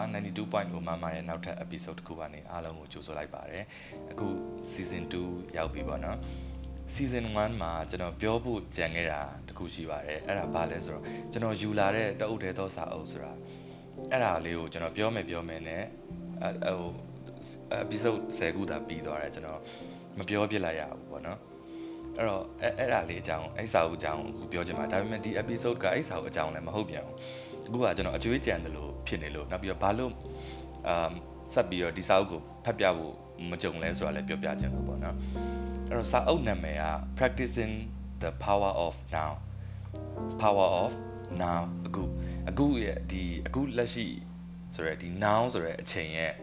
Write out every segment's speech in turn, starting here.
92.0 မှာရဲ့နောက်ထပ် episode တစ်ခုကနေအားလုံးကိုကြိုဆိုလိုက်ပါတယ်အခု season 2ရောက်ပြီပေါ့နော် season 1မှာကျွန်တော်ပြောဖို့ကြံခဲ့တာတခုရှိပါတယ်အဲ့ဒါဘာလဲဆိုတော့ကျွန်တော်ယူလာတဲ့တအုပ်တဲသောစာအုပ်ဆိုတာအဲ့ဒါလေးကိုကျွန်တော်ပြောမယ်နဲ့episode 10ခုသာပြီးသွားတယ်ကျွန်တော်မပြောပြလိုက်ရဘူးပေါ့နော်အဲ့တော့အဲ့ဒါလေးအကြောင်းအဲ့စာအုပ်အကြောင်းကိုပြောချင်ပါဒါပေမဲ့ဒီ episode ကအဲ့စာအုပ်အကြောင်းလည်းမဟုတ်ပြန်ဘူးအခုကကျွန်တော်အကျွေးကြံတယ်လို့ဖြစ်နေလို့နောက်ပြီးတော့ဘာလို့ဆက်ပြီးတော့ဒီစာအုပ်ကိုဖတ်ပြဖို့မကြုံလဲဆိုတာလည်းပြောပြချင်လို့ပေါ့နော်အဲ့တော့စာအုပ်နာမည်က Practicing the Power of Nowအခုရဲ့ဒီအခုလက်ရှိဆိုရယ်ဒီ now ဆိုရယ်အချိန်ရဲ့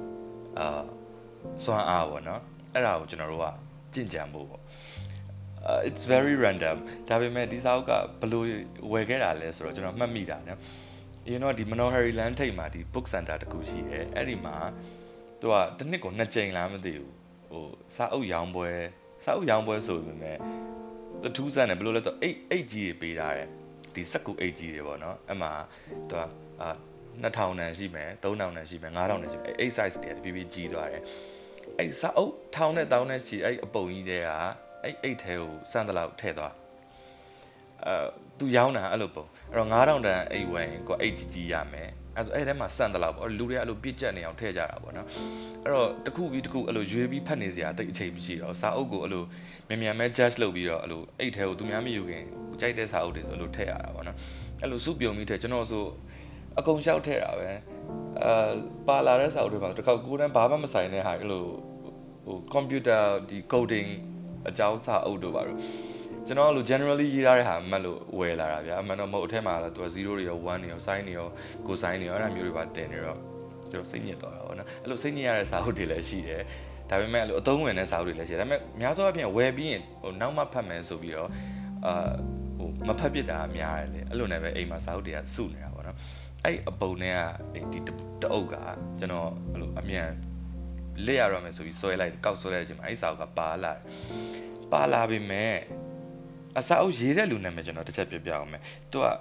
စွမ်းအားပေါ့နော်အဲ့ဒါကိုကျွန်တော်တို့ကကြင်ကြံဖို့ပေါ့it's very random ဒါပေမဲ့ဒီစာအုပ်ကဘယ်လိုဝယ်ခဲ့တာလဲဆိုတော့ကျွန်တော်မှတ်မိတာနော် you know ဒီ Manohari Land ထိပ်မှာဒီ book center တခုရှိတယ်အဲ့ဒီမှာသူကတစ်နှစ်ကို2ကြိမ်လားမသိဘူးဟိုစာအုပ်ရောင်းပွဲဆိုပေမဲ့သူထူးဆန်းတယ်ဘယ်လိုလဲဆိုတော့8ကြီးတွေပေးထားတယ်ဒီ19 8ကြီးတွေပေါ့နော်အဲ့မှာသူက2000တန်ရှိမယ်3000တန်ရှိမယ်5000တန်ရှိမယ်8 size တွေတပြည့်ပြည့်ကြီးသွားတယ်အဲ့စာအုပ်1000နဲ့1000နဲ့ရှိအဲ့အပုံကြီးတွေကအဲ့အိတ်ထဲကိုစမ်းတလောက်ထည့်သွားသူရောင်းတာအဲ့လိုပုံအဲ့တော့9000တန်အိတ်ဝယ်ကိုအိတ်ကြီးရမယ်အဲ့ထဲမှာစမ်းတလောက်ပေါ့လူတွေကအဲ့လိုပြစ်ကျက်နေအောင်ထည့်ကြတာပေါ့နော်အဲ့တော့တစ်ခုပြီးတစ်ခုအဲ့လိုရွေးပြီးဖတ်နေစရာတိတ်အချိန်မရှိတော့စာအုပ်ကိုအဲ့လိုမြန်မဲ judge လုပ်ပြီးတော့အဲ့လိုအိတ်ထဲကိုသူများမယူခင်ကြိုက်တဲ့စာအုပ်တွေဆိုအဲ့လိုထည့်ရတာပေါ့နော်အဲ့လိုစုပြုံပြီးထည့်ကျွန်တော်ဆိုအကုန်လျှောက်ထည့်တာပဲပါလာတဲ့စာအုပ်တွေမှာတစ်ခါကိုယ်တန်းဘာမှမဆိုင်တဲ့ဟာအဲ့လိုဟို computer ဒီ coding အကြောင်းစာအုပ်တို့ပါတော့ကျွန်တော်အဲ့လို generally ရေးထားတဲ့ဟာမှတ်လို့ဝယ်လာတာဗျာအမှန်တော့မဟုတ်အထက်မှာတော့သူက0တွေရော1တွေရော sin တွေရော cosine တွေရောအဲ့ဒါမျိုးတွေပါတင်နေတော့ကျွန်တော်စိတ်ညစ်သွားတာပေါ့နော်အဲ့လိုစိတ်ညစ်ရတဲ့စာအုပ်တွေလည်းရှိတယ်ဒါပေမဲ့အဲ့လိုအသုံးဝင်တဲ့စာအုပ်တွေလည်းရှိတယ်ဒါပေမဲ့များသောအားဖြင့်ဝယ်ပြီးရင်ဟိုနောက်မှဖတ်မယ်ဆိုပြီးတော့ဟိုမဖတ်ပြစ်တာများတယ်လေအဲ့လိုနဲ့ပဲအိမ်မှာစာအုပ်တွေကစုနေတာပေါ့နော်အဲ့အပုံနဲ့ကဒီတအုပ်ကကျွန်တော်အဲ့လိုအမြန်လက်ရရမယ်ဆိုပြီးဆွဲလိုက်ကောက်ဆွဲလိုက်တဲ့အချိန်မှာအဲ့စာအုပ်ကပါလာပြီမဲ့အစာအုပ်ရေးတဲ့လူနာမည်ကျွန်တော်တစ်ချက်ပြပြအောင်မယ်သူက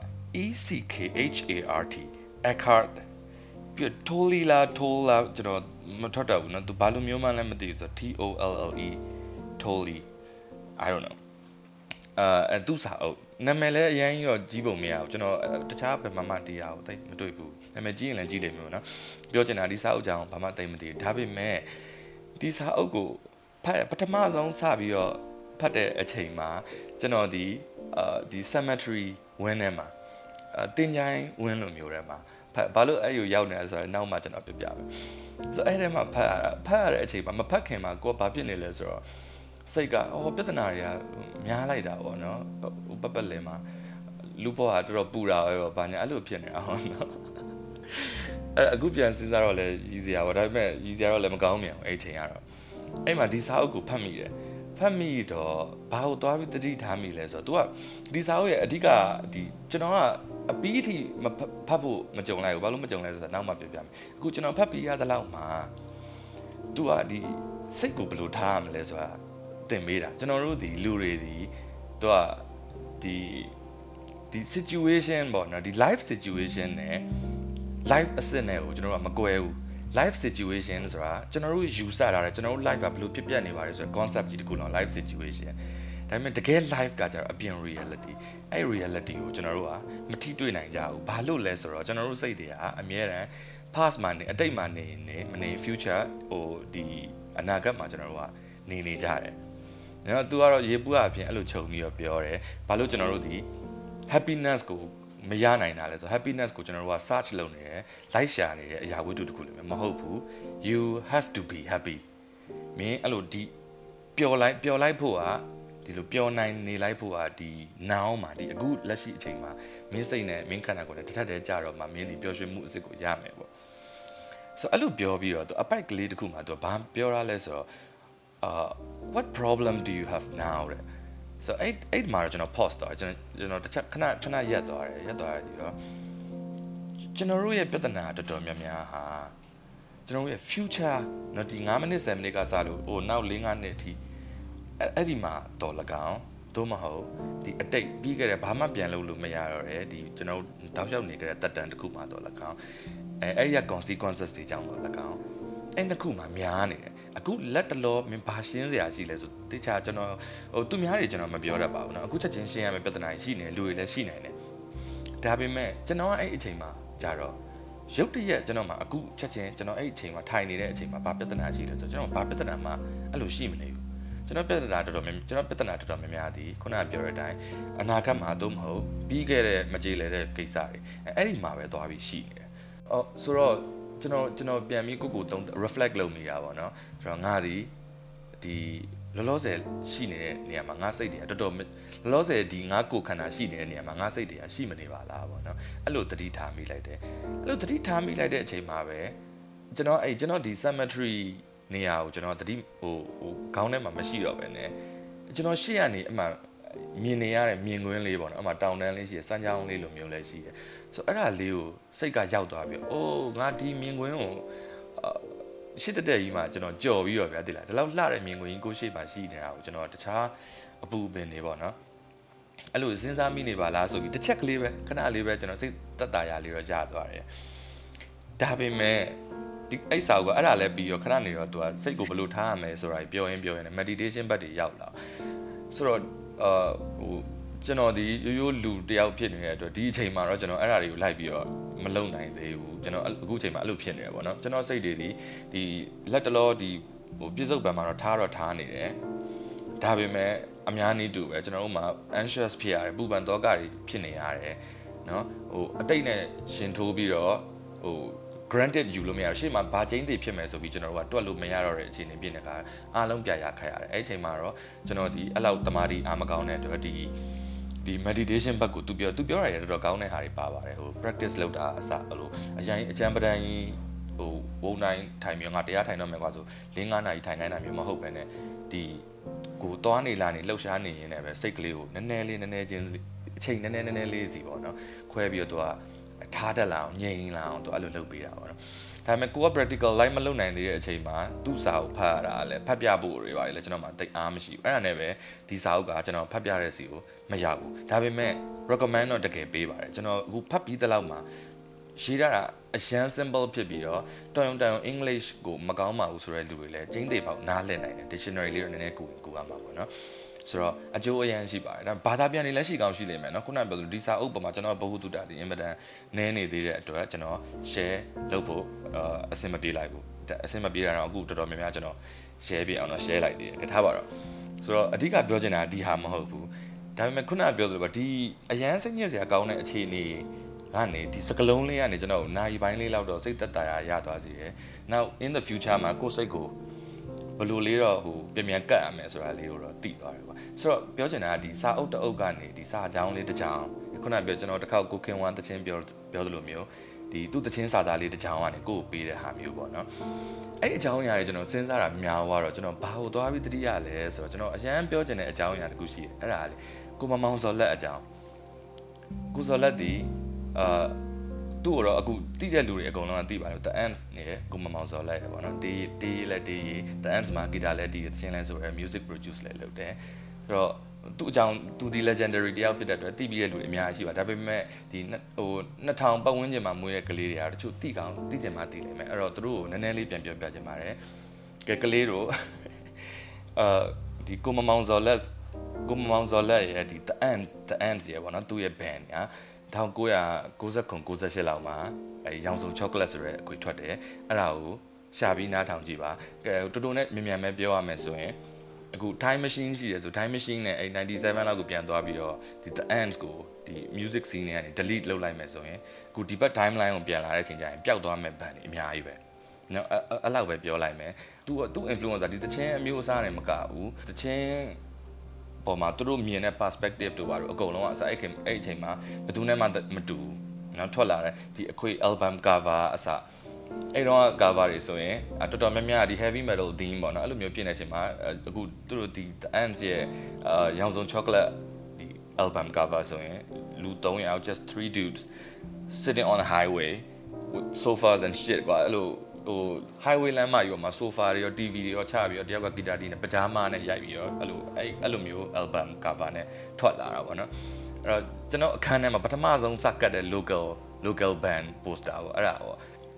ECKHART Eckhart ပြ Tolle ကျွန်တော်မထွက်တော့ဘူးเนาะသူဘာလို့မျိုးမှန်းလည်းမသိဘူးဆိုတော့ TOLLE Tolle I don't know သူစာအုပ်နာမည်လည်းအရင်ကြီးပုံမရဘူးကျွန်တော်တခြားဘယ်မှတရားကိုတိတ်မတွေ့ဘူးနာမည်ကြီးရင်လည်းကြီးလိမ့်မယ်เนาะပြောချင်တာဒီစာအုပ်ကြောင်ဘာမှတိတ်မသိဘူးဒါပေမဲ့ဒီစာအုပ်ကိုပထမဆုံးစပြီးတော့ဖတ်တဲ့အချိန်မှာကျွန်တော်ဒီ cemetery ဝင်းထဲမှာတင်ချိုင်းဝင်းလိုမျိုးထဲမှာဘာလို့အဲ့လိုရောက်နေလဲဆိုတော့နောက်မှကျွန်တော်ပြပြမယ်ဆိုအဲ့ထဲမှာဖတ်ရတဲ့အချိန်မှာမဖတ်ခင်မှာကိုကဘာဖြစ်နေလဲဆိုတော့စိတ်ကပြဿနာတွေကများလိုက်တာပေါ့နော်ပတ်လည်မှာလူဘောကတော်တော်ပူတာပဲဘာညာအဲ့လိုဖြစ်နေတာဟုတ်နော်အခုပြန်စဉ်းစားတော့လည်းရည်စရာပေါ့ဒါပေမဲ့ရည်စရာတော့လည်းမကောင်းမြန်အဲ့ချိန်ကတော့အဲ့မှာဒီစာအုပ်ကိုဖတ်မိတော့ဘာလို့သွားပြီးတတိထားမိလဲဆိုတော့ तू ကဒီစာအုပ်ရဲ့အဓိကဒီကျွန်တော်ကအပီးအထိမဖတ်ဖို့မကြုံလိုက်ဘူးဘာလို့မကြုံလဲဆိုတော့နောက်မှပြပြမယ်အခုကျွန်တော်ဖတ်ပြီးရတဲ့လောက်မှာ तू ကဒီစိတ်ကိုဘယ်လိုထားရမလဲဆိုတာသင်ပေးတာကျွန်တော်တို့ဒီလူတွေဒီ तू ကဒီ situation ပေါ့နော်ဒီ life situation နဲ့ life asset နဲ့ကိုကျွန်တော်ကမကွဲဘူးlife situation ဆိုတာကျွန်တော်တို့ယူဆထားတယ်ကျွန်တော်တို့ life ကဘယ်လိုဖြစ်ပျက်နေပါလဲဆိုတော့ concept ကြီးတစ်ခုလုံး life situation ဒါပေမဲ့တကယ် life ကကျတော့အပြင် reality အဲ့ reality ကိုကျွန်တော်တို့ကမထိတွေ့နိုင်ကြဘူးဘာလို့လဲဆိုတော့ကျွန်တော်တို့စိတ်တွေကအမြဲတမ်း past မှာနေအတိတ်မှာနေမနေ future ဟိုဒီအနာဂတ်မှာကျွန်တော်တို့ကနေကြတယ်နော် तू ကတော့ရေပူအပြင်အဲ့လိုခြုံပြီးတော့ပြောတယ်ဘာလို့ကျွန်တော်တို့ဒီ happiness ကိုမရနိုင်တာလဲဆို happiness ကိုကျွန်တော်တို့က search လုပ်နေတယ် like ရှာနေတယ်အရာဝတ္ထုတစ်ခုလည်းမဟုတ်ဘူး you have to be happy မင်းအဲ့လိုဒီပျော်လိုက်ဖို့ကဒီလိုပျော်နိုင်နေလိုက်ဖို့ကဒီ now မှာဒီအခုလက်ရှိအချိန်မှာမင်းစိတ်နဲ့မင်းခန္ဓာကိုယ်နဲ့တစ်ထပ်တည်းကြတော့မှမင်းဒီပျော်ရွှင်မှုအစစ်ကိုရမယ်ပေါ့ဆိုအဲ့လိုပြောပြီးတော့သူအပိုက်ကလေးတစ်ခုမှာသူဘာပြောရလဲဆိုတော့what problem do you have now တဲ့so 8မှာကျွန်တော် pause တော့ကျွန်တော်တစ်ချက်ခဏရက်သွားပြီးတော့ကျွန်တော်တို့ရဲ့ပြဿနာတော်တော်များများဟာကျွန်တော်တို့ရဲ့ future နော်ဒီ9မိနစ်10မိနစ်ကစလို့ဟိုနောက်4-5နှစ်အထိအဲ့ဒီမှာတော်လကောင်သို့မဟုတ်ဒီအတိတ်ပြီးခဲ့တဲ့ဘာမှပြန်လုပ်လို့မရတော့တဲ့ဒီကျွန်တော်တောက်လျှောက်နေကြတဲ့တက်တန်တစ်ခုမှာတော်လကောင်အဲ့ရ consequences တွေကြောင့်တော့၎င်းအဲ့တစ်ခုမှများနေတယ်အခုလက်တလောမင်းဘာရှင်းစရာရှိလဲဆိုတခြားကျွန်တော်ဟိုသူများတွေကျွန်တော်မပြောတတ်ပါဘူးเนาะအခုချက်ချင်းရှင်းရမယ့်ပြဿနာရှိနေလူတွေလည်းရှိနေတယ်ဒါပေမဲ့ကျွန်တော်အဲ့အချိန်မှာကြာတော့ရုပ်တရက်ကျွန်တော်မှာအခုချက်ချင်းကျွန်တော်အဲ့အချိန်မှာထိုင်နေတဲ့အချိန်မှာဘာပြဿနာရှိလဲဆိုကျွန်တော်ဘာပြဿနာမှအဲ့လိုရှိမနေဘူးကျွန်တော်ပြဿနာတော်တော်များသည်ခုနကပြောတဲ့အတိုင်းအနာဂတ်မှာသို့မဟုတ်ပြီးခဲ့တဲ့မကြေလည်တဲ့ကိစ္စတွေအဲ့ဒီမှာပဲသွားပြီးရှိနေတယ်ဆိုတော့ကျွန်တော်ပြန်ပြီးကိုသုံး reflect လုပ်နေတာပေါ့နော်ဆိုတော့ငါဒီလောလောဆယ်ရှိနေတဲ့နေရာမှာငါစိတ်တွေကတော်တော်လောလောဆယ်ဒီငါကိုခန္ဓာရှိနေတဲ့နေရာမှာငါစိတ်တွေကရှိမနေပါလားပေါ့နော်အဲ့လိုသတိထားမိလိုက်တယ်အဲ့လိုသတိထားမိလိုက်တဲ့အချိန်မှာပဲကျွန်တော်ဒီ cemetery နေရာကိုကျွန်တော်သတိဟိုခေါင်းထဲမှာမရှိတော့ပဲねကျွန်တော်ရှေ့ကနေအမှမြင်နေရတဲ့မြင်ကွင်းလေးပေါ့နော်အမှတောင်တန်းလေးရှိရယ်စမ်းချောင်းလေးလိုမျိုးလည်းရှိရယ်ဆိုအဲ့ဒါလေးကိုစိတ်ကရောက်သွားပြီးအိုးငါဒီမြင်ကွင်းကိုရှစ်တဲ့ကြီးမှာကျွန်တော်ကြော်ပြီးတော့ဗျာတိလားဒီလောက်လှတဲ့မြင်ကွင်းကြီးကိုရှေ့မှာရှိနေတာကိုကျွန်တော်တခြားအပူပင်တွေပေါ့နော်အဲ့လိုစဉ်းစားမိနေပါလားဆိုပြီးတစ်ချက်ကလေးပဲခဏလေးပဲကျွန်တော်စိတ်တက်တာရလေးတော့ကြာသွားတယ်ဒါပေမဲ့ဒီအိတ်စာကအဲ့ဒါလည်းပြီးရောခဏနေတော့သူကစိတ်ကိုဘယ်လိုထားရမလဲဆိုတာပြောရင် meditation ဘက်တွေရောက်လာဆိုတော့ဟိုကျွန်တော်ဒီရိုးလူတယောက်ဖြစ်နေတဲ့အတွက်ဒီအချိန်မှာတော့ကျွန်တော်အဲ့ဒါတွေကိုလိုက်ပြီးတော့မလုံနိုင်သေးဘူးကျွန်တော်အခုအချိန်မှာအဲ့လိုဖြစ်နေတယ်ပေါ့နော်ကျွန်တော်စိတ်တွေဒီလက်တလောဒီဟိုပြစ္ဆုတ်ပံမှာတော့ထားနေတယ်ဒါပေမဲ့အများနည်းတူပဲကျွန်တော်တို့မှာ anxious ဖြစ်ရတယ်ပူပန်သောကတွေဖြစ်နေရတယ်နော်ဟိုအတိတ်နဲ့ရှင်ထိုးပြီးတော့ဟိုgranted ယူလို့မရရှေ့မှာဘာချင်းတွေဖြစ်မယ်ဆိုပြီးကျွန်တော်တို့ကတွက်လို့မရတော့တဲ့အခြေအနေဖြစ်နေခါအားလုံးပြရခက်ရတယ်အဲ့အချိန်မှာတော့ကျွန်တော်ဒီအဲ့လောက်တမာတိအားမကောင်းတဲ့အတွက်ဒီ meditation ဘက်ကိုသူပြောရတယ်တော်တော်ကောင်းတဲ့ဟာတွေပါပါတယ်ဟို practice လုပ်တာအစအဲ့လိုအရင်အကျံပဒံကြီးဟိုဝုန်းတိုင်းထိုင်မျိုးငါတရားထိုင်တော့မယ်ကွာဆို4-5 နာရီထိုင်ခိုင်းတာမျိုးမဟုတ်ပဲねဒီကိုသွားနေလာနေလှုပ်ရှားနေရင်လည်းပဲစိတ်ကလေးကိုနည်းနည်းချင်းအချိန်နည်းနည်းလေးစီပေါ့နော်ခွဲပြီးတော့သူကထားတတ်လာအောင်ငြိမ်လာအောင်သူအဲ့လိုလုပ်ပေးတာပေါ့နော်ဒါပေမဲ့ကိုက practical life မလုပ်နိုင်သေးတဲ့အချိန်မှာသူ့စာအုပ်ဖတ်ရတာလည်းဖတ်ပြဖို့တွေပါလေကျွန်တော်မှတိတ်အားမရှိဘူးအဲ့ဒါနဲ့ပဲဒီစာအုပ်ကကျွန်တော်ဖတ်ပြတဲ့စီကိုမရဘူးဒါပေမဲ့ recommend တော့တကယ်ပေးပါတယ်ကျွန်တော်အခုဖတ်ပြီးတဲ့လောက်မှာရေးရတာအရန် simple ဖြစ်ပြီးတော့တော်ရုံ English ကိုမကောင်းပါဘူးဆိုတဲ့လူတွေလည်းကျင်းသေးပေါက်နားလည်နိုင်တယ် dictionary လေးတော့နည်းနည်းကူရမှာပေါ့နော်ဆိုတော့အကျိုးအရန်ရှိပါတယ်ဒါဘာသာပြန်နေလည်းရှိကောင်းရှိလိမ့်မယ်เนาะခုနကပြောလို့ဒီစာအုပ်ပေါ်မှာကျွန်တော်ဘ ഹു တုတာဒီအင်မတန်နည်းနေသေးတဲ့အတွက်ကျွန်တော် share လုပ်ဖို့အဆင်မပြေလိုက်ဘူးအဆင်မပြေတာတော့အခုတော်တော်များများကျွန်တော် share ပြအောင်တော့ share လိုက်သေးတယ်ထားပါတော့ဆိုတော့အဓိကပြောချင်တာဒီဟာမဟုတ်ဘူးဒါပေမဲ့ခုနကပြောသလိုပဲဒီအရန်စိတ်ညစ်စရာကောင်းတဲ့အခြေအနေကနေဒီစကလုံးလေးကနေကျွန်တော်နိုင်ပိုင်းလေးလောက်တော့စိတ်သက်သာရသွားစေတယ် now in the future မှာကိုယ်စိတ်ကိုဘယ်လိုလေးတော့ဟိုပြန်ကတ်ရမယ်ဆိုတာလေးကိုတော့သိသွားတယ်ကွာဆိုတော့ပြောချင်တာကဒီစာအုပ်တအုပ်ကနေဒီစာကြောင်းလေးတစ်ကြောင်းခုနပြောကျွန်တော်တစ်ခေါက်ကိုခင်ဝမ်တချင်းပြောသလိုမျိုးဒီသူ့တချင်းစာသားလေးတစ်ကြောင်းကနေကိုယ်ပေးတဲ့ဟာမျိုးပေါ့နော်အဲ့အကြောင်းအရာတွေကျွန်တော်စဉ်းစားတာများသွားတော့ကျွန်တော်ဘာလို့သွားပြီးတတိယလဲဆိုတော့ကျွန်တော်အရန်ပြောချင်တဲ့အကြောင်းအရာတစ်ခုရှိတယ်အဲ့ဒါလေကိုမောင်စော်လက်အကြောင်းကိုစော်လက်ဒီသူ့တော့အခုတိတဲ့လူတွေအကုန်လုံးကသိပါတယ် The Ants နဲ့ကိုမောင်စော်လက်ရပေါ့နော်ဒီလက်ဒီ The Ants မှာဂီတာလက်ဒီသင်းလဲဆိုရယ် music produce လဲလုပ်တယ်အဲ့တော့သူ့အကြောင်းသူဒီ legendary တယောက်ဖြစ်တဲ့အတွက်သိပြီးတဲ့လူတွေအများကြီးရှိပါဒါပေမဲ့ဒီဟို2000ပတ်ဝန်းကျင်မှာမွေးတဲ့ကလေးတွေကတချို့သိချင်မှသိလိမ့်မယ်အဲ့တော့သူတို့ကိုနည်းနည်းလေးပြန်ပြောပြချင်ပါတယ်ကလေးတို့ဒီကိုမောင်စော်လက်ရဲ့ဒီ The Ants ရဲ့ပေါ့နော်သူ့ရဲ့ band ညာ1999-98လောက်မှာအဲရောင်စုံ chocolate ဆိုတဲ့အခွေထွက်တယ်အဲ့ဒါကိုရှာပြီးနားထောင်ကြည့်ပါကဲတူတူနဲ့မြန်ပဲပြောရမယ်ဆိုရင်အခု time machine ရှိတယ်ဆို time machine နဲ့အဲ97လောက်ကိုပြန်သွားပြီးတော့ဒီ The Ants ကိုဒီ music scene ကနေ delete လုပ်လိုက်မယ်ဆိုရင်အခုဒီဘက် timeline ကိုပြန်လာတဲ့အချိန်ကျရင်ပျောက်သွားမဲ့ဘန်တွေအများကြီးပဲနော်အဲ့လောက်ပဲပြောလိုက်မယ်သူ့ influencer ဒီတချင်းအမျိုးအစားတွေမကဘူးတချင်းပေါ်မှာသူတို့မြင်တဲ့ perspective တို့ပါတော့အကုန်လုံးကအစအဲ့အချိန်မှာဘယ်သူနဲ့မှမတူဘူးနော်ထွက်လာတဲ့ဒီအခွေ album cover အစအဲ့တော့ cover တွေဆိုရင်တော်တော်များများဒီ heavy metal theme ပေါ့နော်အဲ့လိုမျိုးပြင်တဲ့အချိန်မှာအခုသူတို့ဒီ The Ants ရဲ့ရောင်စုံ chocolate ဒီ album cover ဆိုရင်လူ3ယောက် just 3 dudes sitting on a highway with sofas and shit ကွာအဲ့လိုဟို highway လမ်းမကြီးပေါ်မှာ sofa တွေရော TV တွေရောချပြီးတော့တယောက်ကဂီတာတီးနဲ့ပကြားမနဲ့ရိုက်ပြီးတော့အဲ့လိုမျိုး album cover နဲ့ထွက်လာတာပေါ့နော်အဲ့တော့ကျွန်တော်အခန်းထဲမှာပထမဆုံးစကတ်တဲ့ local band poster ပေါ့အဲ့ဒါပေါ့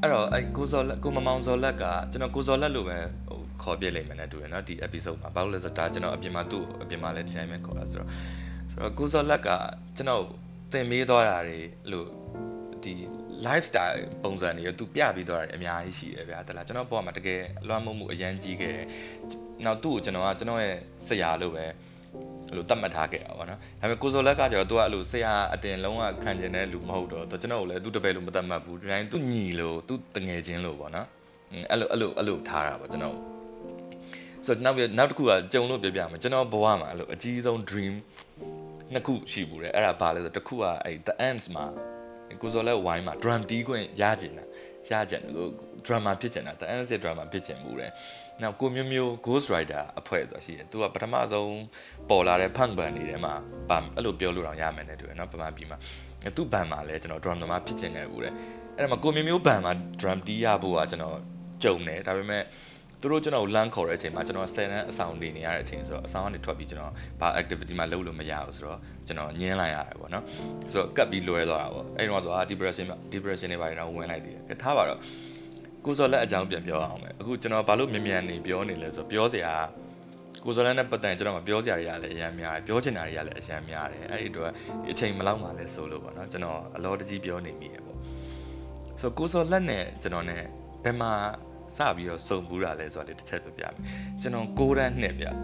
အဲ့တော့အဲ့ကိုမမောင်ဇော်လက်ကကျွန်တော်ကိုဇော်လက်လို့ပဲဟိုခေါ်ပြလိုက်မယ်နဲ့တူတယ်နော်ဒီ episode မှာဘာလို့လဲဆိုတော့ဒါကျွန်တော်အပြင်မှာသူ့အပြင်မှာလည်းဒီတိုင်းပဲခေါ်တာဆိုတော့ကိုဇော်လက်ကကျွန်တော်သင်ပေးသွားတာတွေလို့ဒီ lifestyle ပုံစံတွေသူပြပြီးသွားတာအများကြီးရှိတယ်ဗျာတလားကျွန်တော်ပေါ်မှာတကယ်လွှမ်းမိုးမှုအရန်ကြီးခဲ့တယ်နောက်သူ့ကိုကျွန်တော်ရဲ့ဆရာလို့ပဲအဲ့လိုတတ်မှတ်ထားခဲ့တာပေါ့နော်ဒါပေမဲ့ကိုဇော်လက်ကကျတော့သူကအဲ့လိုဆရာအတင်လုံးဝခံကျင်တဲ့လူမဟုတ်တော့ကျွန်တော်ကိုလည်းသူ့တပည့်လို့မတတ်မှတ်ဘူးဒီတိုင်းသူ့ညီလို့သူ့တငယ်ချင်းလို့ပေါ့နော်အဲ့လိုထားတာပေါ့ကျွန်တော်ဆိုတော့နောက်တစ်ခုကကြုံလို့ပြမယ်ကျွန်တော်ဘဝမှာအဲ့လိုအကြီးဆုံး dream နှစ်ခုရှိဘူးတယ်အဲ့ဒါဘာလဲဆိုတော့တစ်ခုကအဲ့ The Ants မှာကိုဇော်လက်ဝိုင်းမှာ drum တီးခွင့်ရကြင်လို့ drama ဖြစ်ကျင်တာ The Ants ရဲ့ drama ဖြစ်ကျင်မှုတယ်နောက်ကိုမျိုး Ghost Rider အဖွဲ့ဆိုတာရှိတယ်သူကပထမဆုံးပေါ်လာတဲ့ punk band တွေထဲမှာအဲ့လိုပြောလို့တော့ရမယ်နဲ့တူတယ်နော်ပမာပြီးမှာသူ့ band မှာလည်းကျွန်တော် drum သမားဖြစ်ကျင်ခဲ့ဘူးတယ်အဲ့ဒါမှကိုမျိုး band မှာ drum တီးရဖို့ကကျွန်တော်ကြုံတယ်ဒါပေမဲ့သူတို့ကျွန်တော်လမ်းခေါ်တဲ့အချိန်မှာကျွန်တော်10တန်းအဆောင်နေရတဲ့အချိန်ဆိုတော့အဆောင်ကနေထွက်ပြီးကျွန်တော်ဘာ activity မှလုပ်လို့မရဘူးဆိုတော့ကျွန်တော်ညင်းလိုက်ရတယ်ပေါ့နော်ဆိုတော့ကပ်ပြီးလွဲသွားတာပေါ့အဲ့တော့ဆိုdepression တွေပါတော့ဝင်လိုက်သေးတယ်ထားပါတော့ကိုစော်လက်အကြောင်းပြန်ပြောအောင်မယ်အခုကျွန်တော်ဘာလို့မြန်နေပြောနေလဲဆိုတော့ပြောစရာကိုစော်လက်နဲ့ပတ်သက်ကျွန်တော်မပြောစရာတွေကလည်းအများများတယ်ပြောချင်တာတွေကလည်းအများများတယ်အဲ့ဒီတော့ဒီအချိန်မလောက်မှလည်းဆိုလို့ပေါ့နော်ကျွန်တော်အလောတကြီးပြောနေမိတယ်ပေါ့ဆိုတော့ကိုစော်လက်နဲ့ကျွန်တော်နဲ့ဘယ်မှာစပြီးတော့စုံဘူးတာလဲဆိုတော့တစ်ချက်ပြပြမယ်ကျွန်တော်6တန်းနှစ်ဗျ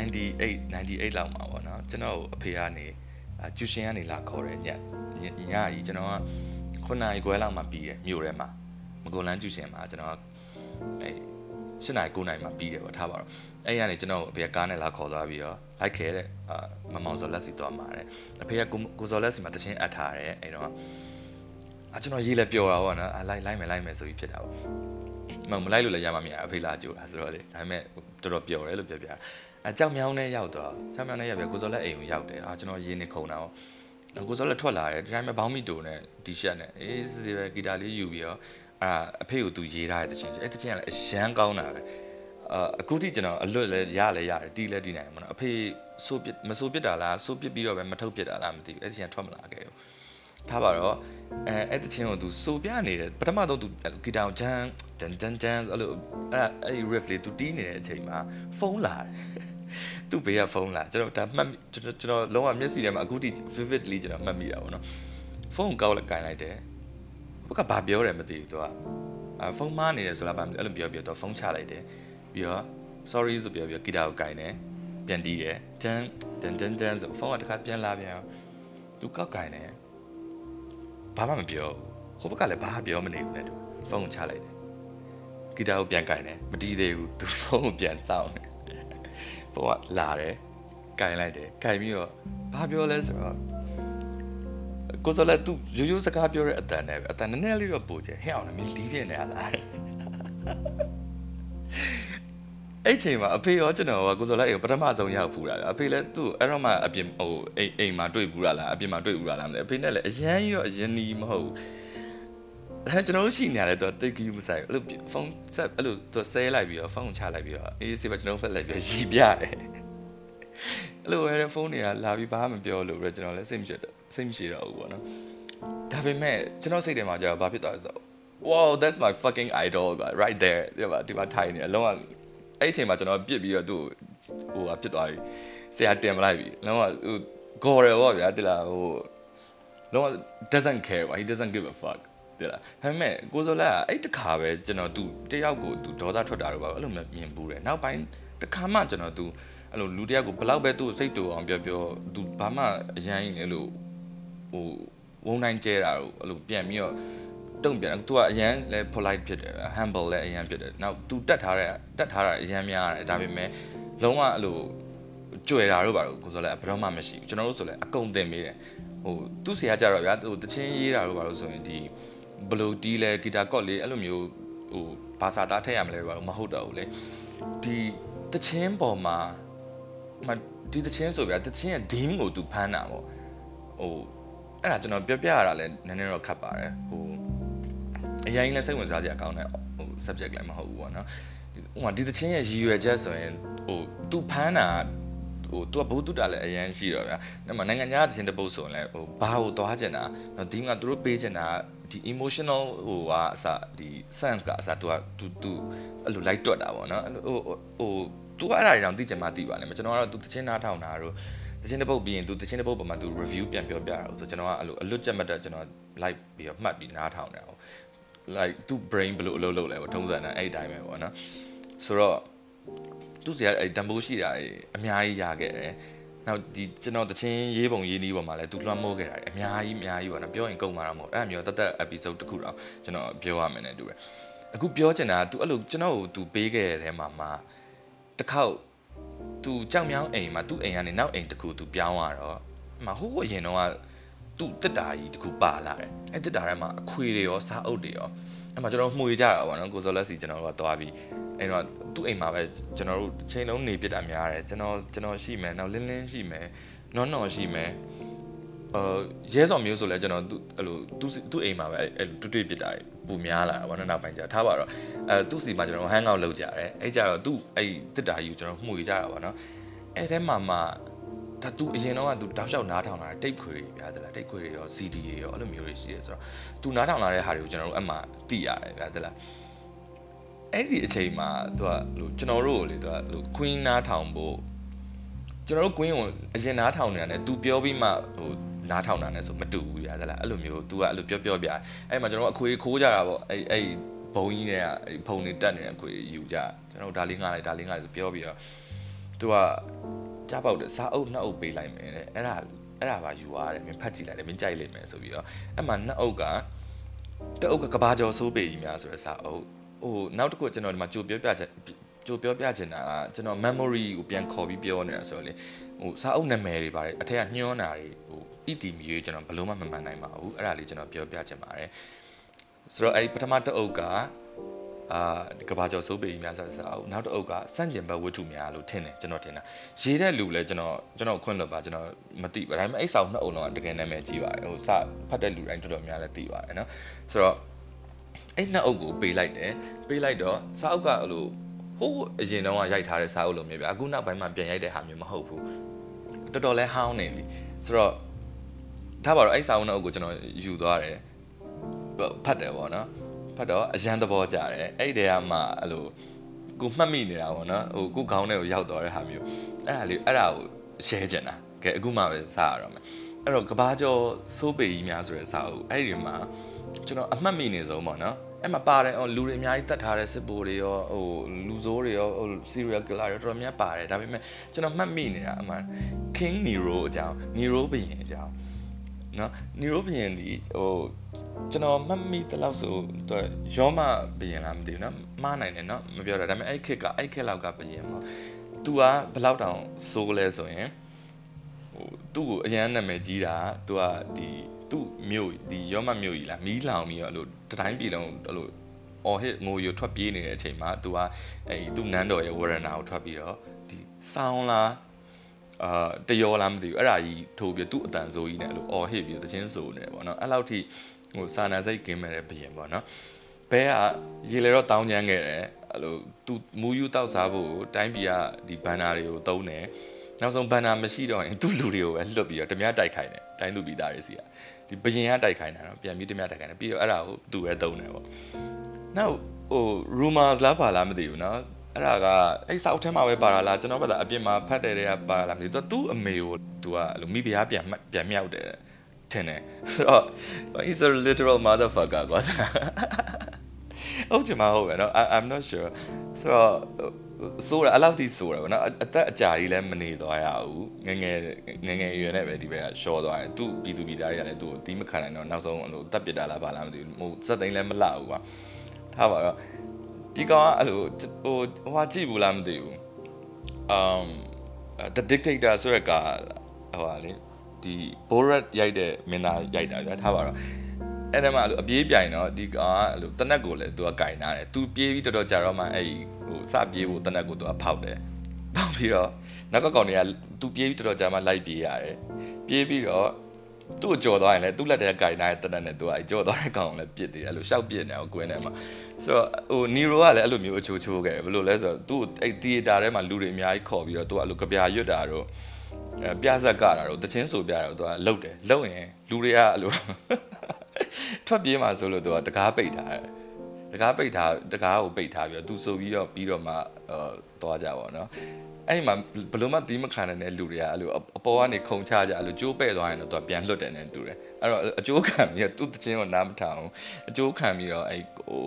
98လောက်မှာပေါ့နော်ကျွန်တော်အဖေကနေကျူရှင်ကနေလာခေါ်တယ်ညကြီးကျွန်တော်က9နာရီခွဲလောက်မှပြီးတယ်မြို့ထဲမှာမကွန်လန်းကျူရှင်မှာကျွန်တော်အဲ7နာရီ9နာရီမှပြီးတယ်ပေါ့ထားပါတော့အဲ့ရနေကျွန်တော်အဖေကကားနဲ့လာခေါ်သွားပြီးတော့လိုက်ခဲတဲ့မမောင်စော်လက်စီသွားမှာတဲ့အဖေကကိုစော်လက်စီမှာတချင်းအပ်ထားတယ်အဲ့တော့ကျွန်တော်ရေးလဲပျော်တာပေါ့နော်လိုက်မယ်ဆိုပြီးဖြစ်တာပေါ့မလိုက်လို့လည်းရမှာမရအဖေလာကြိုတာဆိုတော့လေဒါပေမဲ့တော်တော်ပျော်တယ်လို့ပြောပြကြောက်မြောင်းနဲ့ရောက်တော့ကြောက်မြောင်းနဲ့ရောက်ပြီးကိုစော်လက်အိမ်ကိုရောက်တယ်ကျွန်တော်ရေးနေခုံတာပေါ့ကိုစော်လက်ထွက်လာတယ်ဒီတိုင်းပဲဘောင်းမီတိုနဲ့တီရှပ်နဲ့အေးစီပဲဂီတာလေးယူပြီးတော့အဖေကိုသူရေးထားတဲ့တခြင်းအဲ့တခြင်းကလည်းအရန်ကောင်းတာပဲအခုထိကျွန်တော်အလွတ်လည်းရတယ်တီးလည်းတီးနိုင်မှာနော်အဖေမဆိုးပစ်တာလားဆိုးပစ်ပြီးတော့ပဲမထုတ်ပစ်တာလားမသိဘူးအဲ့တခြင်းထွက်မလာခဲ့ဘူးထားပါတော့အဲ့တခြင်းကိုသူစိုးပြနေတယ်ပထမဆုံးသူဂီတာကိုဂျန်အဲ့လိုအဲ့ riff လေးသူတီးနေတဲ့အချိန်မှာဖုန်းလာတယ်သူ့ဘေးကဖုန်းလာကျွန်တော်ဒါမှတ်ကျွန်တော်လုံးဝမျက်စိထဲမှာအခုထိ vividly ကျွန်တော်မှတ်မိတာပေါ့နော်ဖုန်းကောက်လိုက်ကင်လိုက်တယ်ဘုကဘာပြောတယ်မသိဘူးသူကဖုန်းမနေတယ်ဆိုလားအဲ့လိုပြောတော့ဖုန်းချလိုက်တယ်ပြီးတော့ sorry ဆိုပြောဂီတာကိုကင်တယ်ပြန်တီးတယ်တန်ဆိုဖုန်းကတခါပြန်လာပြန်သူကောက်ကင်တယ်ဘာမှမပြောဟိုဘက်ကလည်းဘာပြောမနေဘူးနဲ့သူဖုန်းချလိုက်တယ်ဂီတာကိုပြန်ကင်တယ်မတီးသေးဘူးသူဖုန်းကိုပြန်စောင့်တယ်ဖုန်းကလာတယ်ကင်လိုက်တယ်ကင်ပြီးတော့ဘာပြောလဲဆိုတော့ကိုစော်လက်သူရိုးစကားပြောတဲ့အတန်နဲ့ပဲအတန်နည်းနည်းလေးတော့ပိုချင်ဟဲ့အောင်လည်းမင်းလီးပြနေရလားအဲ့ချိန်မှာအဖေရောကျွန်တော်ကကိုစော်လက်အိမ်ပထမဆုံးရောက်ဖူးတာဗျအဖေလည်းသူ့အဲ့တော့မှအပြင်ဟိုအိမ်မှာတွေ့ဘူးလားအပြင်မှာတွေ့ဘူးလားမသိအဖေနဲ့လည်းအရန်ကြီးတော့အရင်နီးမဟုတ်အဲကျွန်တော်ရှိနေရတယ်တော့တိတ်ကြီးမဆိုင်အဲ့လိုဖုန်းဆက်အဲ့လိုသူဆဲလိုက်ပြီးတော့ဖုန်းချလိုက်ပြီးတော့အေးစေပါကျွန်တော်ဖက်လိုက်ပြီးရီပြတယ်အဲ့လိုပဲဖုန်းတွေကလာပြီးဘာမှမပြောလို့ကျွန်တော်လည်းစိတ်မရှိတော့ဘူးပေါ့နော်ဒါပေမဲ့ကျွန်တော်စိတ်ထဲမှာကျတော့ဘာဖြစ်သွားလဲဆိုတော့ wow that's my fucking idol right there ဒီမှာထိုင်နေတယ်လုံးဝအဲ့အချိန်မှာကျွန်တော်ပြစ်ပြီးတော့သူ့ဟိုဖြစ်သွားပြီဆရာတင်မလိုက်ပြီလုံးဝဟိုဂေါ်ရယ်ပေါ့ဗျာတိလားဟိုလုံးဝ doesn't care he doesn't give a fuck တိလားဒါပေမဲ့ကိုစောလက်ကအဲ့တခါပဲကျွန်တော်သူတယောက်ကိုသူဒေါသထွက်တာတော့ပါအဲ့လိုမြင်ဘူးတယ်နောက်ပိုင်းတခါမှကျွန်တော်သူအဲ့လိုလူတယောက်ကိုဘလောက်ပဲသူ့စိတ်တူအောင်ပြောသူဘာမှအရင်အဲ့လိုဟိုဝုန်းတိုင်းကျဲတာကိုအဲ့လိုပြန်ပြီးတော့တုံ့ပြန်သူကအရန်လဲ polite ဖြစ်တယ် humble လဲအရန်ဖြစ်တယ်နောက်သူတတ်ထားတာအရန်များတယ်ဒါပေမဲ့လုံးဝအဲ့လိုကြွယ်တာတော့ပါတော့ကိုဆိုလဲဘယ်တော့မှမရှိဘူးကျွန်တော်တို့ဆိုလဲအကုန်တင်ပေးတယ်ဟိုသူ့ဆရာကြတော့ဗျာဟိုတချင်းရေးတာတော့ပါတော့ဆိုရင်ဒီဘလိုတီးလဲဂီတာကော့လေးအဲ့လိုမျိုးဟိုဘာသာသားထည့်ရမလဲပါတော့မဟုတ်တော့ဘူးလေဒီတချင်းပေါ်မှာဒီတချင်းဆိုဗျာတချင်းရဲ့ theme ကိုသူဖမ်းတာပေါ့ဟိုအဲ့ဒါကျွန်တော်ပြရတာလဲနည်းနည်းတော့ခတ်ပါတယ်ဟိုအရင်လည်းစိတ်ဝင်စားစရာကောင်းတဲ့ဟို subject လည်းမဟုတ်ဘူးပေါ့နော်ဟိုဒီတချင်းရဲ့ရည်ရွယ်ချက်ဆိုရင်ဟိုသူဖမ်းတာဟိုသူကဘုသူတာလည်းအရင်ရှိတော့ဗျာ။ဒါမှနိုင်ငံခြားတချင်းတပုတ်ဆိုရင်လည်းဟိုဘာကိုသွားကျင်တာ။ဒီမှာသူတို့ပေးကျင်တာဒီ emotional ဟိုကအစဒီ sense ကအစသူအဲ့လိုလိုက်တွက်တာပေါ့နော်ဟိုသူကအဲ့ဒါတွေတော့သိချင်မှသိပါလိမ့်မယ်ကျွန်တော်ကတော့သူတချင်းနားထောင်တာတို့တချင်းတစ်ပုတ်ပြီးရင်သူတချင်းတစ်ပုတ်ပေါ်မှာသူ review ပြန်ပြောပြတာဆိုကျွန်တော်ကအဲ့လိုအလွတ်ကျက်မှတ်တဲ့ကျွန်တော် like ပြီးတော့မှတ်ပြီးနားထောင်နေတာပေါ့ like သူ brain ဘယ်လိုအလုပ်လုပ်လဲပေါ့ထုံးစံနဲ့အဲ့ဒီတိုင်းပဲပေါ့နော်ဆိုတော့သူစီကအဲ့တန်ဖိုးရှိတာအများကြီးရခဲ့တယ်နောက်ဒီကျွန်တော်တချင်းရေးပုံရေးနည်းပေါ်မှာလဲသူလွှမ်းမိုးခဲ့တာအများကြီးပေါ့နော်ပြောရင်ကုန်မှာတော့မဟုတ်အဲ့မျိုးတသက် episode တစ်ခုတော့ကျွန်တော်ပြောရမယ်နဲ့တူတယ်အခုပြောချင်တာက तू အဲ့လိုကျွန်တော်ကို तू ပေးခဲ့တဲ့ထဲမှာတစ်ခေါက် तू ကြောက်မြောင်းအိမ်မှာ तू အိမ်ကနေနောက်အိမ်တစ်ခု तू ပြောင်းသွားတော့အမဟိုးအရင်တော့က तू တက်တာကြီးတစ်ခုပါလာတယ်အဲ့တက်တာထဲမှာအခွေတွေရောစားအုပ်တွေရောအဲ့မှာကျွန်တော်မှွေကြတာပေါ့နော်ကိုစောလက်စီကျွန်တော်တို့ကသွားပြီးအဲ့တော့သူ့အိမ်မှာပဲကျွန်တော်တို့ချိန်လုံးနေပြတာများတယ်ကျွန်တော်ရှိမယ်နောက်လင်းရှိမယ်နော်ရှိမယ်ရဲစော်မျိုးဆိုလဲကျွန်တော်အဲ့လိုသူ့အိမ်မှာပဲအဲ့လိုတွေ့ပြတာပူများလာတာပေါ့နော်နောက်ပိုင်းကျထားပါတော့သူ့စီမှာကျွန်တော် hang out လုပ်ကြတယ်အဲ့ကြတော့သူ့အဲ့တစ်တာကြီးကိုကျွန်တော်မှွေကြတာပေါ့နော်အဲ့ထဲမှာဒါသူအရင်တော့ကသူတောက်လျှောက်နားထောင်လာတဲ့တိတ်ခွေတွေဗျာတလားတိတ်ခွေတွေရော CD တွေရောအဲ့လိုမျိုးတွေရှိတယ်ဆိုတော့သူနားထောင်လာတဲ့ဟာတွေကိုကျွန်တော်တို့အမှသိရတယ်ဗျာတလားအဲ့ဒီအချိန်မှာသူကကျွန်တော်တို့ကိုလေသူကQueen နားထောင်ဖို့ကျွန်တော်တို့ Queen ကိုအရင်နားထောင်နေတာနဲ့သူပြောပြီးမှနားထောင်တာနဲ့ဆိုမတူဘူးဗျာတလားအဲ့လိုမျိုးသူကအဲ့လိုပြောပြအဲ့မှာကျွန်တော်တို့အခွေခိုးကြတာပေါ့အဲ့ဘုံကြီးတွေကအဲ့ဖုံတွေတက်နေတဲ့အခွေယူကြကျွန်တော်တို့ဒါလေးငါလိုက်ဆိုပြောပြီးတော့သူကကြားပေါက်တယ်စားအုပ်နှစ်အုပ်ပေးလိုက်မယ်တဲ့အဲ့ဒါပါယူရတယ်မင်းဖတ်ကြည့်လိုက်တယ်မင်းကြိုက်လိမ့်မယ်ဆိုပြီးတော့အဲ့မှာနှစ်အုပ်ကတအုပ်ကကဘာကျော်စိုးပေကြီးများဆိုတဲ့စားအုပ်ဟိုနောက်တစ်ခုကျွန်တော်ဒီမှာကြိုပြောပြချင်တာကကျွန်တော် memory ကိုပြန်ခေါ်ပြီးပြောနေတာဆိုတော့လေဟိုစားအုပ်နာမည်တွေပါတယ်အထက်ကညွှန်းတာတွေဟိုဣတိမီတွေကျွန်တော်ဘယ်လို့မှမမှန်နိုင်ပါဘူးအဲ့ဒါလေးကျွန်တော်ပြောပြချင်ပါတယ်ဆိုတော့အဲ့ပထမတစ်အုပ်ကကဘာကျော်စိုးပေကြီးများဆိုတဲ့စားအုပ်နောက်တစ်အုပ်ကစန့်ကျင်ဘက်ဝတ္ထုများလို့ထင်တယ်ကျွန်တော်ထင်တာရေးတဲ့လူလဲကျွန်တော်ခွင့်လွှတ်ပါကျွန်တော်မသိပါဒါပေမဲ့အဲ့စာအုပ်နှစ်အုပ်လုံးကတကယ်နာမည်ကြီးပါတယ်ဟိုစဖတ်တဲ့လူတိုင်းတော်တော်များလည်းသိပါတယ်နော်ဆိုတော့အဲ့နှစ်အုပ်ကိုပေးလိုက်တော့စာအုပ်ကအဲ့လိုဟိုးအရင်တော့ရိုက်ထားတဲ့စာအုပ်လိုမျိုးပြအခုနောက်ပိုင်းမှာပြန်ရိုက်တဲ့ဟာမျိုးမဟုတ်ဘူးတော်တော်လဲဟောင်းနေပြီဆိုတော့ထားပါတော့အဲ့စာအုပ်နှစ်အုပ်ကိုကျွန်တော်ယူသွားတယ်ဖတ်တယ်ပေါ့နော်ဖတ်တော့အရန်သဘောကျတယ်အဲ့ဒီတည်းကမှအဲ့လိုကိုမှတ်မိနေတာပေါ့နော်ဟိုကိုခေါင်းထဲကိုရောက်သွားတဲ့ဟာမျိုးအဲ့ဒါကိုရှဲချင်တာကဲအခုမှပဲစရတော့မယ်အဲ့တော့ကဘာကျော်စိုးပေကြီးများဆိုတဲ့စာအုပ်အဲ့ဒီမှာကျွန်တော်အမှတ်မိနေဆုံးပေါ့နော်အဲ့မှာပါတယ်လူတွေအများကြီးတတ်ထားတဲ့စစ်ဘိုးတွေရောဟိုလူဆိုးတွေရောဟို serial killer တွေတော်တော်များပါတယ်ဒါပေမဲ့ကျွန်တော်မှတ်မိနေတာအမှ King Nero အကြောင်း Nero ဘုရင်အကြောင်းနော် Nero ဘုရင်ဒီဟိုကျွန်တော်မှတ်မိတဲ့လောက်ဆိုတော့ရောမဘုရင်လားမသိဘူးနော်မှားနိုင်တယ်နော်မပြောတာဒါပေမဲ့အဲ့ခက်လောက်ကဘုရင်ပေါ့သူကဘယ်လောက်တောင်ဆိုးလဲဆိုရင်ဟိုသူ့ကိုအရန်နာမည်ကြီးတာသူကဒီသူ့မြို့ဒီရောမမြို့ကြီးလားမီးလောင်ပြီးတော့အဲ့လိုတတိုင်းပြည်လုံးအဲ့လိုအော်ဟစ်ငိုယိုထွက်ပြေးနေတဲ့အချိန်မှာသူကအဲ့သူ့နန်းတော်ရဲ့ဝရဏာကိုထွက်ပြီးတော့ဒီဆောင်းလားတရောလားမသိဘူးအဲ့ဒါကြီးထိုးပြီးသူ့အတန်ဆိုးကြီးနဲ့အဲ့လိုအော်ဟစ်ပြီးတချင်းဆိုနေတယ်ပေါ့နော်အဲ့လောက်ထိဟိုစာနာစိတ်ကင်းမဲ့တဲ့ဘုရင်ပေါ့နော်ဘဲကရေလေတော့တောင်းချမ်းခဲ့တယ်အဲ့လိုသူမူယူတောက်စားဖို့တိုင်းပြည်ကဒီဘန်နာတွေကိုတုံးတယ်နောက်ဆုံးဘန်နာမရှိတော့ရင်သူ့လူတွေကိုပဲလွတ်ပြီးတော့ဓမြတိုက်ခိုင်းတယ်တိုင်းလူပြည်သားတွေစီကဒီဘရင်ကတိုက်ခိုင်းတာတော့ပြန်ပြီးဓမြတိုက်ခိုင်းတယ်ပြီးတော့အဲ့ဒါကိုသူ့ပဲတုံးတယ်ပေါ့နောက်ဟို rumors လားပါလားမသိဘူးเนาะအဲ့ဒါကအဲ့စာအုပ်ထဲမှာပဲပါတာလားကျွန်တော်ဘာသာအပြင်မှာဖတ်တဲ့တွေကပါလားမသိဘူးသူ့အမေကိုသူကအဲ့လိုမိဖုရားပြန်မြောက်တယ်ထင်တယ်ဆိုတော့ he's a literal motherfucker ကွာဟုတ်ချင်မှာဟုတ်ပဲเนาะ I'm not sure ဆိုတော့ဆိုတာအလောက်ထိဆိုတာပေါ့နော်အသက်အကြာကြီးလည်းမနေသွားရဘူးငငယ်ရွယ်နဲ့ပဲဒီဘက်ကရှော့သွားတယ်သူ့ပြည်သူပြည်သားတွေကလည်းသူ့ကိုတီးမခံနိုင်တော့နောက်ဆုံးအဲ့လိုတက်ပစ်တာလားဘာလားမသိဘူးဟိုစက်သိန်းလည်းမလှဘူးကွာထားပါတော့ဒီကောင်ကအဲ့လိုဟိုဟာကြည့်ဘူးလားမသိဘူး The Dictator ဆိုတဲ့ကဟိုဟာလေဒီ Borat ရိုက်တဲ့မင်းသားရိုက်တာကြာထားပါတော့အဲ့ဒါမှအဲ့လိုအပြေးပြိုင်တော့ဒီကောင်ကအဲ့လိုတနက်ကိုလည်းသူကကင်ထားတယ်သူပြေးပြီးတော်တော်ကြာတော့မှအဲ့ဟိုစပြေးဖို့တနက်ကိုသူကဖောက်တယ်ဖောက်ပြီးတော့နောက်ကကောင်တွေကသူပြေးပြီးတော်တော်ကြာမှလိုက်ပြေးရတယ်ပြေးပြီးတော့သူ့ကိုကြော်သွားရင်လည်းသူ့လက်ထဲကင်ထားတဲ့တနက်နဲ့သူကအဲ့ကြော်သွားတဲ့ကောင်ကိုလည်းပစ်တယ်အဲ့လိုရှောက်ပစ်နေအောင်ကွင်းထဲမှာဆိုတော့ဟိုနီရိုကလည်းအဲ့လိုမျိုးအချိုးချိုးခဲ့တယ်ဘယ်လိုလဲဆိုတော့သူ့အဲ့ theater ထဲမှာလူတွေအများကြီးခေါ်ပြီးတော့သူကအဲ့လိုကြပြရွတ်တာတော့ပြဇက်ကတာတော့တချင်းဆိုပြတာတော့သူကလှုပ်တယ်လှုပ်ရင်လူတွေကအဲ့လိုထွက်ပြေးမှာဆိုလို့သူကတကားပိတ်ထားတယ်တကားပိတ်ထားတကားကိုပိတ်ထားပြီးတော့သူဆိုပြီးတော့မှသွားကြပါတော့အဲ့မှာဘလို့မှသီးမခံတဲ့လူတွေကအဲ့လိုအပေါ်ကနေခုံချကြအဲ့လိုကျိုးပဲ့သွားရင်တော့သူကပြန်လွတ်တယ်နဲ့တူတယ်အဲ့တော့အကျိုးခံပြီးတော့သူ့တခြင်းကိုနားမထောင်အကျိုးခံပြီးတော့အဲ့ဟို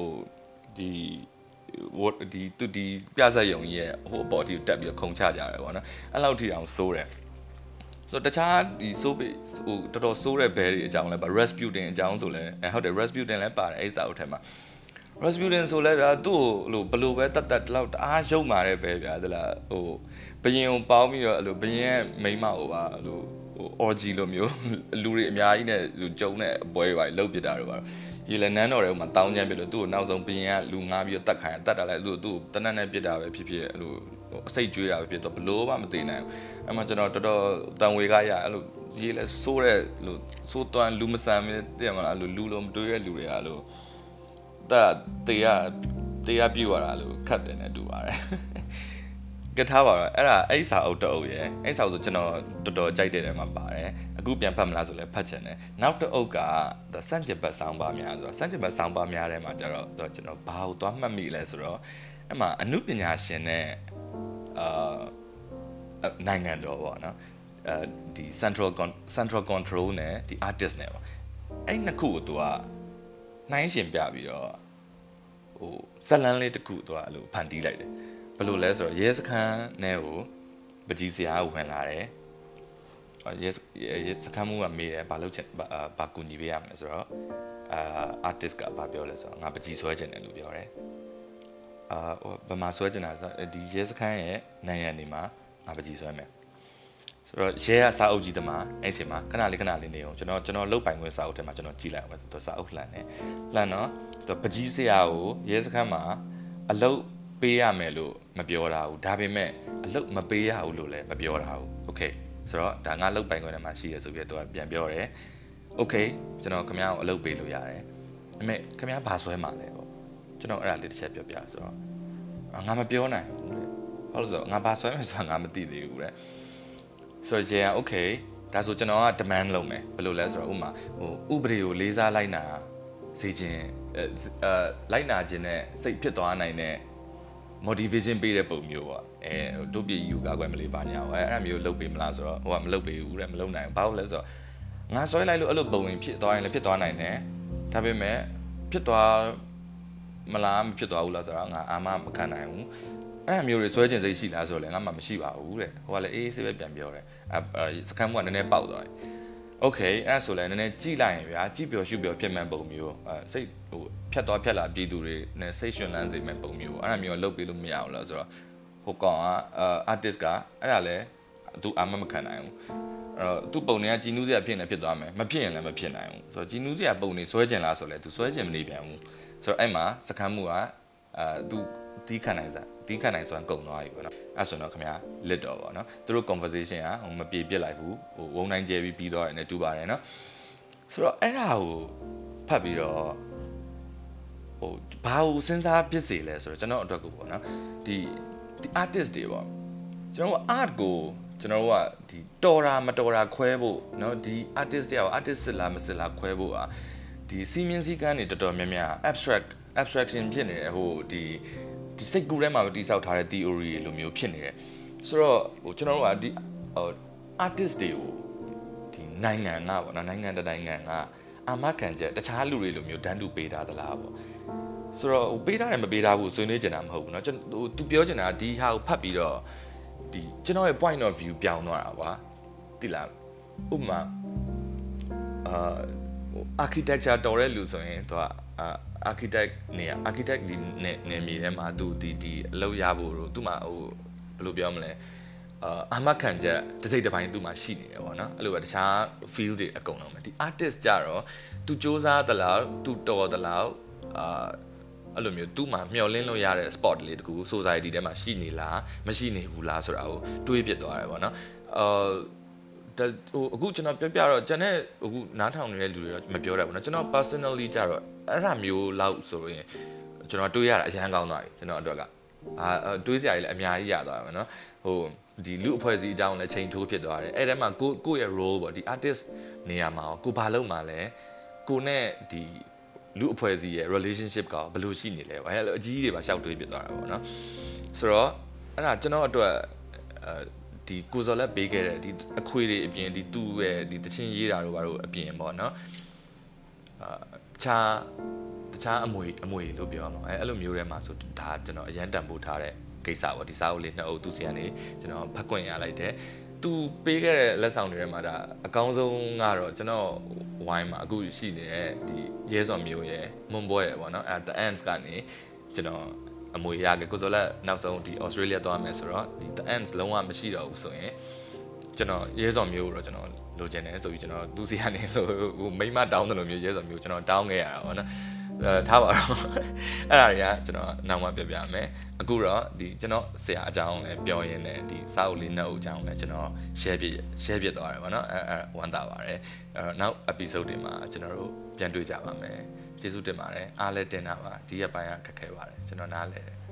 ဒီပြဆက်ယုံကြီးရဲ့ဟိုအပေါ်တီကိုတက်ပြီးတော့ခုံချကြတယ်ပေါ့နော်အဲ့လောက်ထိအောင်စိုးတယ်ဆိုတော့တခြားဒီစိုးပေဟိုတော်တော်စိုးတဲ့ဘဲတွေအကြောင်းလဲပါ Rasputin အကြောင်းဆိုလဲဟုတ်တယ် Rasputin လဲပါတယ်အဲ့စာအုပ်ထဲမှာ Rasputin ဆိုလဲဗျာသူ့ကိုဘလို့ပဲတတ်လောက်တအားရုပ်မာတဲ့ပဲဗျာသလားဟိုဘရင်ကိုပေါင်းပြီးတော့အဲ့လိုဘရင်ရဲ့မိန်းမကိုပါအဲ့လိုဟို orgy လိုမျိုးလူတွေအများကြီးနဲ့ကျုံတဲ့အပွဲတွေပါလှုပ်ပြတာတော့ပါရေလည်းနန်းတော်ထဲမှာတောင်းချမ်းပြလို့သူ့ကိုနောက်ဆုံးဘရင်ကလူငားပြီးတော့တတ်ခိုင်းတတ်တာလဲသူ့ကိုတနက်နဲ့ပြစ်တာပဲဖြစ်အဲ့လိုအစိတ်ကျွေးတာပဲဖြစ်တော့ဘလို့မှမသိနိုင်ဘူးအဲ့မှာကျွန်တော်တော်တော်တန်ဝေကရအဲ့လိုရေလဲစိုးတဲ့လို့စိုးတွန်းလူမဆန်မင်းတည်မလားအဲ့လိုလူလုံးမတွေးတဲ့လူတွေကအဲ့လိုတရားပြည့်သွားတာလို့ခတ်တယ်နဲ့တူပါတယ်ကထားပါတော့အဲ့စာအုပ်တအုပ်ရယ်အဲ့စာအုပ်ဆိုကျွန်တော်တော်တော်ကြိုက်တဲ့ထဲမှာပါတယ်အခုပြန်ဖတ်မလားဆိုလဲဖတ်ချင်တယ်နောက်တအုပ်ကစန့်ကျင်ဘတ်ဆောင်းပါများဆိုတော့စန့်ကျင်ဘတ်ဆောင်းပါများထဲမှာကျတော့ကျွန်တော်ဘာကိုသွားမှတ်မိလဲဆိုတော့အဲ့မှာအနုပညာရှင်နဲ့နိုင်ငံတော်ပေါ့နော်ဒီ central control နဲ့ဒီ artist နဲ့ပေါ့အဲ့နှစ်ခုကိုသူကနှိုင်းရှင်ပြပြီးတော့ဟိုဇလန်းလေးတစ်ခုသူကအဲ့လိုဖန်တီးလိုက်တယ်ဘယ်လိုလဲဆိုတော့ရဲစခန်းနဲ့ကိုပကြီးစရာကိုဝင်လာတယ်ရဲစခန်းမှုကမေးတယ်ဘာလုပ်ချင်ဘာကူညီပေးရမလဲဆိုတော့artist ကဘာပြောလဲဆိုတော့ငါပကြီးဆွဲချင်တယ်လို့ပြောတယ်ဟိုဗမာဆွဲချင်တာဆိုတော့ဒီရဲစခန်းရဲ့နိုင်ငံနေမှာငါပကြီးဆွဲမယ်ဆိုတော့ရဲကစာအုပ်ကြီးတမှာအဲ့ချိန်မှာခဏလေးနေအောင်ကျွန်တော်လုတ်ပိုင်ခွင့်စာအုပ်ထဲမှာကျွန်တော်ကြည့်လိုက်အောင်သူစာအုပ်လှန်တယ်လှန်တော့သူပကြီးစရာကိုရဲစခန်းမှာအလုတ်ပေးရမယ်လို့မပြောတာဘူးဒါပေမဲ့အလုတ်မပေးရဘူးလို့လည်းမပြောတာဘူးโอเคဆိုတော့ဒါငါလုတ်ပိုင်ခွင့်ထဲမှာရှိရဆိုပြီးတော့သူကပြန်ပြောတယ်โอเคကျွန်တော်ခင်ဗျားကိုအလုတ်ပေးလို့ရတယ်ဒါပေမဲ့ခင်ဗျားဘာဆွဲမှာလဲပေါ့ကျွန်တော်အဲ့ဒါလေးတစ်ချက်ပြောပြဆိုတော့ငါမပြောနိုင်ဘူးတဲ့ဘာလို့ဆိုတော့ငါဘာဆွဲမယ်ဆိုတာငါမသိသေးဘူးတဲ့ဆိုတော့ okay ဒါဆိုကျွန်တော်က demand လုပ်မယ်ဘယ်လိုလဲဆိုတော့ဥမာဟိုဥပဒေကိုလေးစားလိုက်နာစေခြင်းလိုက်နာခြင်းနဲ့စိတ်ဖြစ်သွားနိုင်တဲ့ motivation ပေးတဲ့ပုံမျိုးပေါ့တို့ပြည်ယူကားကွယ်မလေးပါညာအဲ့အမျိုးလုပ်ပေးမလားဆိုတော့ဟိုကမလုပ်ပေးဘူးတဲ့မလုပ်နိုင်ဘူးဘာလို့လဲဆိုတော့ငါဆွဲလိုက်လို့အဲ့လိုပုံဝင်ဖြစ်သွားရင်လည်းဖြစ်သွားနိုင်တယ်ဒါပေမဲ့ဖြစ်သွားမလားမဖြစ်သွားဘူးလားဆိုတော့ငါအာမမခံနိုင်ဘူးအဲ့အမျိုးတွေဆွဲကျင်စိတ်ရှိလားဆိုတော့လည်းငါမှမရှိပါဘူးတဲ့ဟိုကလည်းအေးဆေးပဲပြန်ပြောတယ်စကမ်းမှုကနည်းနည်းပေါက်သွားတယ်โอเคအဲ့ဆိုလည်းနည်းနည်းကြည့်လိုက်ရင်ဗျာကြည့်ပျော်ရှုပျော်ဖြစ်မှန်ပုံမျိုးစိတ်ဟိုဖြတ်သွားဖြတ်လာပြည်သူတွေနဲ့စိတ်ရှင်လန်းစေမှန်ပုံမျိုးအဲ့ဒါမျိုးလုပ်ပေးလို့မရဘူးလားဆိုတော့ဟိုကောင်ကartist ကအဲ့ဒါလည်းသူအာမမခံနိုင်ဘူးအဲ့တော့သူ့ပုံတွေကជីနူးစရာဖြစ်နေဖြစ်သွားမယ်မဖြစ်ရင်လည်းမဖြစ်နိုင်ဘူးဆိုတော့ជីနူးစရာပုံတွေဆွဲကျင်လားဆိုလဲသူဆွဲကျင်မနေပြန်ဘူးဆိုတော့အဲ့မှာစကမ်းမှုကသူတီးခံနိုင်စွမ်းကုန်သွားပြီပေါ့နော်အဲ့ဆိုတော့ခင်ဗျာလစ်တော့ပေါ့နော်သူတို့ conversation ကမပြေပြစ်လိုက်ဘူးဟိုဝုံနိုင်ကျဲပြီးသွားတယ်နဲ့တူပါတယ်နော်ဆိုတော့အဲ့ဒါကိုဖတ်ပြီးတော့ဟိုဘာကိုစဉ်းစားဖြစ်စေလဲဆိုတော့ကျွန်တော်အတွက်ကိုပေါ့နော်ဒီ artist တွေပေါ့ကျွန်တော် art ကိုကျွန်တော်တို့ကဒီတော်တာမတော်တာခွဲဖို့เนาะဒီ artist တွေကို artist စစ်လားမစစ်လားခွဲဖို့อ่ะဒီစီမင်းစည်းကမ်းတွေတော်တော်များများ abstraction ဖြစ်နေတယ်ဟိုဒီစိတ်ကူးထဲမှာတိစောက်ထားတဲ့ theory လိုမျိုးဖြစ်နေတယ်ဆိုတော့ဟိုကျွန်တော်တို့ကဒီ artist တွေကိုဒီနိုင်ငံကပေါ့နော်နိုင်ငံတစ်နိုင်ငံကအာမခံချက်တခြားလူတွေလိုမျိုးဒန်းတူပေးထားသလားပေါ့ဆိုတော့ပေးထားတယ်မပေးထားဘူးဆွေးနွေးကြတာမဟုတ်ဘူးเนาะကျွန်တော်သူပြောချင်တာဒီဟာကိုဖတ်ပြီးတော့ဒီကျွန်တော်ရဲ့ point of view ပြောင်းသွားတာကွာတိလားဥပမာarchitecture တော်တဲ့လူဆိုရင်သူကarchitect နေ architect ဒီနေမြေထဲမှာသူဒီအလုပ်ရဖို့တော့သူမှဟိုဘယ်လိုပြောမလဲအာမခံချက်တစ်စိတ်တစ်ပိုင်းသူမှရှိနေတယ်ပေါ့နော်အဲ့လိုပဲတခြား field တွေအကုန်လုံးပဲဒီ artist ကြတော့သူစ조사သလားသူတော်သလားအဲ့လိုမျိုးသူ့မှာမျှော်လင့်လို့ရတဲ့ sport လေးတကူ society ထဲမှာရှိနေလားမရှိနေဘူးလားဆိုတာကိုတွေးပြသွားတယ်ပေါ့နော်ဟိုအခုကျွန်တော်ပြတော့ကျွန်တော်အခုနားထောင်နေတဲ့လူတွေတော့မပြောတတ်ဘူးเนาะကျွန်တော် personally ကြတော့အဲ့ဒါမျိုးလောက်ဆိုရင်ကျွန်တော်တွေးရတာအရန်ကောင်းသွားပြီကျွန်တော်အတွက်ကတွေးစရာကြီးလည်းအများကြီးရသွားတယ်เนาะဟိုဒီလူအဖွဲ့အစည်းအကြောင်းလည်းချိန်ထိုးဖြစ်သွားတယ်အဲ့ထဲမှာကိုယ့်ရဲ့ role ပေါ့ဒီ artist နေရာမှာကိုဘာလုပ်မှာလဲကိုနဲ့ဒီလူအဖွဲ့အစည်းရဲ့ relationship ကဘယ်လိုရှိနေလဲအဲ့လိုအကြီးကြီးတွေပါရှောက်တွေးပြသွားတာပေါ့နော်ဆိုတော့အဲ့ဒါကျွန်တော်အတွက်ဒီကိုစော်လက်ပေးခဲ့တဲ့ဒီအခွေတွေအပြင်ဒီသူ့ရဲ့ဒီတချင်းရေးတာတို့ဘာလို့အပြင်ပေါ့နော်တခြားအမွေလို့ပြောရမှာအဲ့လိုမျိုးထဲမှာဆိုဒါကျွန်တော်အရန်တန်ဖိုးထားတဲ့ကိစ္စပေါ့ဒီစာအုပ်လေးနှစ်အုပ်သူစီကနေကျွန်တော်ဖတ်ခွင့်ရလိုက်တယ်သူပေးခဲ့တဲ့လက်ဆောင်တွေထဲမှာဒါအကောင်းဆုံးကတော့ကျွန်တော်ဝိုင်းမှာအခုရှိနေတဲ့ဒီရဲစော်မျိုးရဲ့မွန်ဘောရဲ့ပေါ့နော်အဲ the ants ကနေကျွန်တော်အမွေရခဲ့ကိုစောလက်နောက်ဆုံးဒီ Australia သွားမယ်ဆိုတော့ဒီ the ants လုံးဝမရှိတော့ဘူးဆိုရင်ကျွန်တော်ရဲစော်မျိုးကိုတော့ကျွန်တော်လိုချင်တယ်ဆိုပြီးကျွန်တော်သူစီကနေဟိုမိမတောင်းတယ်လို့မျိုးရဲစော်မျိုးကျွန်တော်တောင်းခဲ့ရတာပေါ့နော်ထားပါတော့အဲ့ဒါတွေကကျွန်တော်နောက်မှပြောပြမယ်အခုတော့ဒီကျွန်တော်ဆရာအကြောင်းလည်းပြောရင်းနဲ့ဒီစာအုပ်လေးနှစ်အုပ်အကြောင်းလည်းကျွန်တော် share ပြသွားတယ်ပေါ့နော်အဲဝမ်းသာပါတယ်နောက် episode တွေမှာကျွန်တော်တို့ပြန်တွေ့ကြပါမယ်ကျေးဇူးတင်ပါတယ်အားလည်းတင်တာပါဒီရက်ပိုင်းကခက်ခဲပါတယ်ကျွန်တော်နားလဲတယ်